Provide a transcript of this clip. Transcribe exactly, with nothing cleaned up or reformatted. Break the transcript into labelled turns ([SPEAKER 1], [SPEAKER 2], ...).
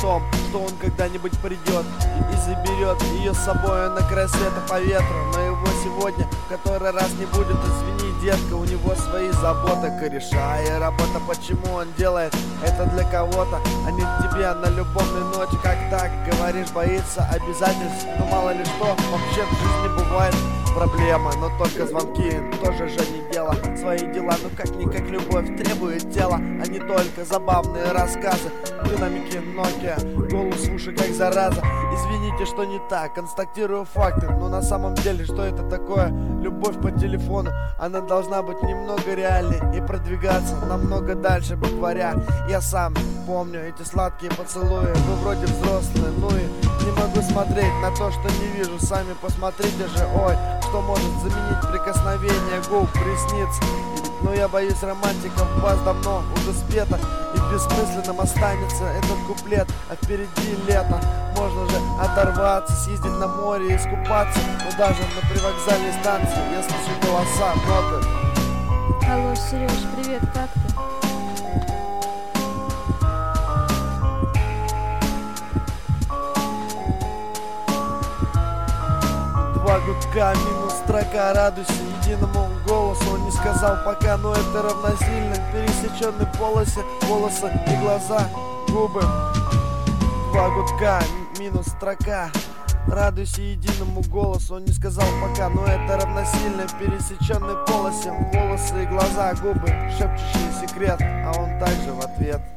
[SPEAKER 1] том, что он когда-нибудь придет и заберет ее с собой на край света по ветру. Но его сегодня в который раз не будет. Извини, детка, у него свои заботы, кореша и работа. Почему он делает это для кого-то, а не тебе на любовной ноте? Как так, говоришь, боится обязательств? Ну мало ли что, вообще в жизни бывает проблема. Но только звонки тоже же не дело. Свои дела, ну как-никак любовь требует тела, а не только забавные рассказы. Динамики Nokia, голос в уши как зараза. Извините, что не так, констатирую факты. Но на самом деле, что это такое? Любовь по телефону, она должна быть немного реальной и продвигаться намного дальше букваря. Я сам помню эти сладкие поцелуи. Вы вроде взрослые, ну и не могу смотреть на то, что не вижу. Сами посмотрите же, ой, что может заменить прикосновение губ, ресниц. Но я боюсь, романтика в вас давно уже спета, и бессмысленным останется этот куплет. А впереди лето, можно же оторваться, съездить на море и искупаться. Но даже на привокзальной станции я слышу голоса, ноты.
[SPEAKER 2] Алло, Сереж, привет, как ты?
[SPEAKER 1] Два гудка, минус строка, радуйся единому голосу. Он не сказал пока, но это равносильно пересеченной полосе, волосы и глаза, губы. Два гудка, минус строка, радуйся единому голосу. Он не сказал пока, но это равносильно пересеченной полосе, волосы и глаза, губы, шепчущий секрет, а он также в ответ.